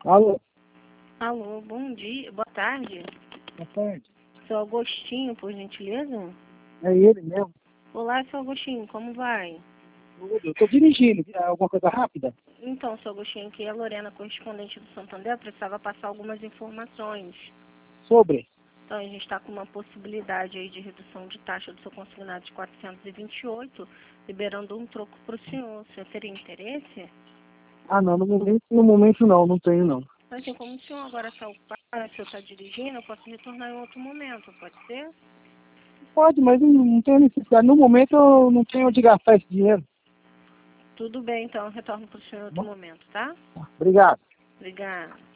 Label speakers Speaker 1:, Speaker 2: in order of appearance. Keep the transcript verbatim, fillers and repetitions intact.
Speaker 1: Alô,
Speaker 2: Alô, bom dia, boa tarde.
Speaker 1: boa tarde.
Speaker 2: Seu Agostinho, por gentileza?
Speaker 1: É ele mesmo.
Speaker 2: Olá, seu Agostinho, como vai?
Speaker 1: Tudo. Eu tô dirigindo. É alguma coisa rápida?
Speaker 2: Então, seu Agostinho, aqui é a Lorena, correspondente do Santander, precisava passar algumas informações.
Speaker 1: Sobre?
Speaker 2: Então, a gente está com uma possibilidade aí de redução de taxa do seu consignado de quatrocentos e vinte e oito, liberando um troco para o senhor. O senhor teria interesse?
Speaker 1: Ah, não. No momento, no momento não. Não tenho, não.
Speaker 2: Mas, assim, como o senhor agora está ocupado, o senhor está dirigindo, eu posso retornar em outro momento, pode ser?
Speaker 1: Pode, mas não, não tenho necessidade. No momento eu não tenho onde gastar esse dinheiro.
Speaker 2: Tudo bem, então, eu retorno para o senhor em
Speaker 1: Tá
Speaker 2: outro
Speaker 1: bom?
Speaker 2: momento, tá?
Speaker 1: Obrigado.
Speaker 2: Obrigada.